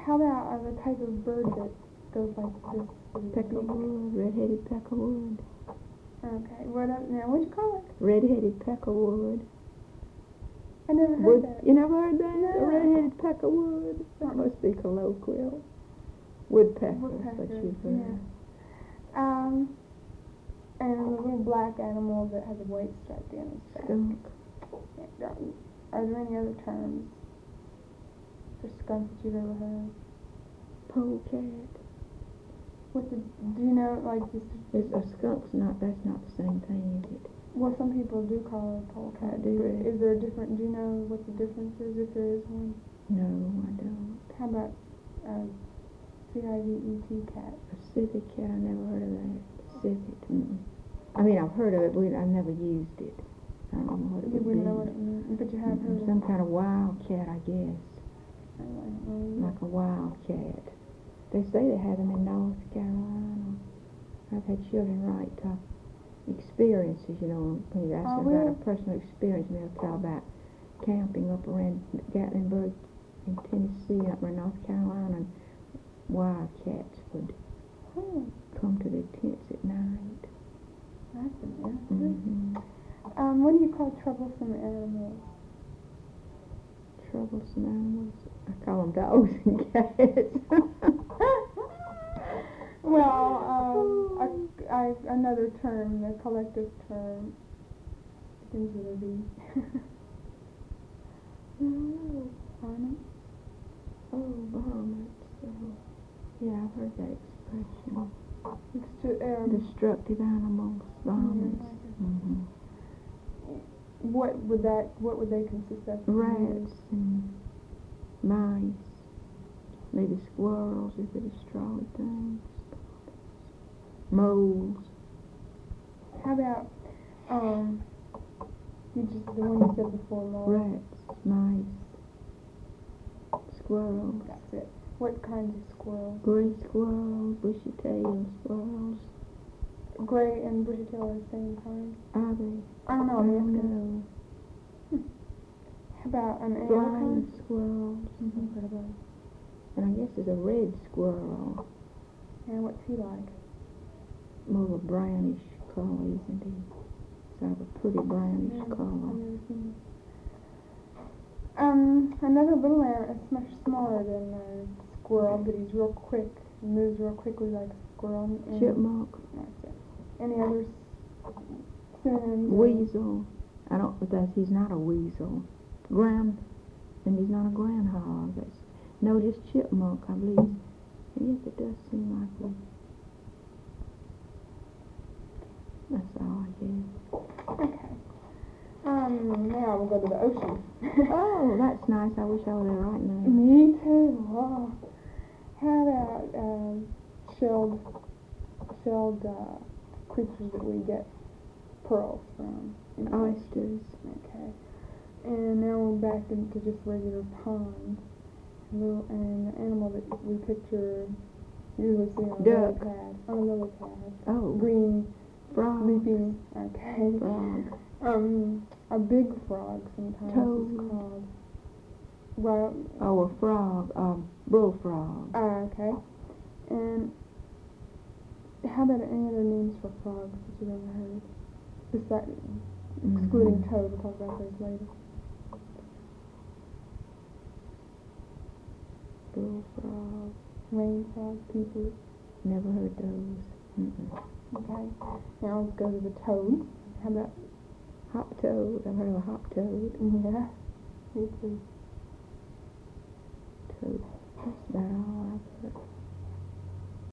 How about the type of bird that goes like this? Peckerwood, red-headed peckerwood. Okay, now what'd you call it? Red-headed peckerwood. I never heard that. You never heard that? No. A red-headed peckerwood? That must be colloquial. Woodpeckers, but you've heard. Yeah. And the little black animal that has a white stripe down its back. Skunk. Yeah. Are there any other terms for skunk that you've ever heard? Polecat. Do you know, like, this? A skunk's that's not the same thing, is it? Well, some people do call it polecat. I do. Is there a different, do you know what the difference is, if there is one? No, I don't. How about civet cat? A civet cat, I never heard of that. Civet. I mean, I've heard of it, but I've never used it. I don't know what it would be. You wouldn't know what it means, but you have heard of it. Some kind of wildcat, I guess. Like a wildcat. They say they have them in North Carolina. I've had children write experiences, you know, when you ask them about a personal experience, and they'll tell about camping up around Gatlinburg in Tennessee, up in North Carolina, and wildcats would come to their tents at night. That's interesting. What do you call troublesome animals? Troublesome animals? I call them dogs and cats. Well, another term, a collective term, begins with a V. Varmint? Oh, varmint. Yeah, I've heard that expression. Destructive animals, varmints. What would they consist of? Rats and mice, maybe squirrels if they destroy things. Moles. How about the one you said before, moles? Rats, mice, squirrels. That's it. What kinds of squirrels? Gray squirrels, bushy-tailed squirrels. Gray and bushy-tailed are the same kind? Are they? I don't know. I don't know. How about an flying squirrels? Mm-hmm. And I guess there's a red squirrel. And what's he like? More of a brownish color, isn't he? Sort of a pretty brownish color. I've never seen it. Another little animal, it's much smaller than a squirrel, but he's real quick. He moves real quickly like a squirrel. Chipmunk. That's it. Any other synonyms? Weasel. He's not a weasel. And he's not a groundhog. No, just chipmunk, I believe. Yes, it does seem like it. That's all, I guess. Okay. Now we'll go to the ocean. Oh, that's nice. I wish I were there right now. Me too. Oh. How about shelled creatures that we get pearls from? Oysters. Okay. And now we're back into just regular ponds. And the animal that we picture usually see on a lily pad. On a lily pad. Oh. Green. Frog. Sleeping. Okay. Frog. A big frog sometimes is called. Well. Oh, a frog. Bullfrog. Okay. And how about any other names for frogs that you've ever heard? Besides, excluding toad, we'll talk about those later. Bullfrog. Rain frog, people. Never heard those. Okay. Now let's go to the toad. How about hop toad? I've heard of a hop toad. Yeah. Me too.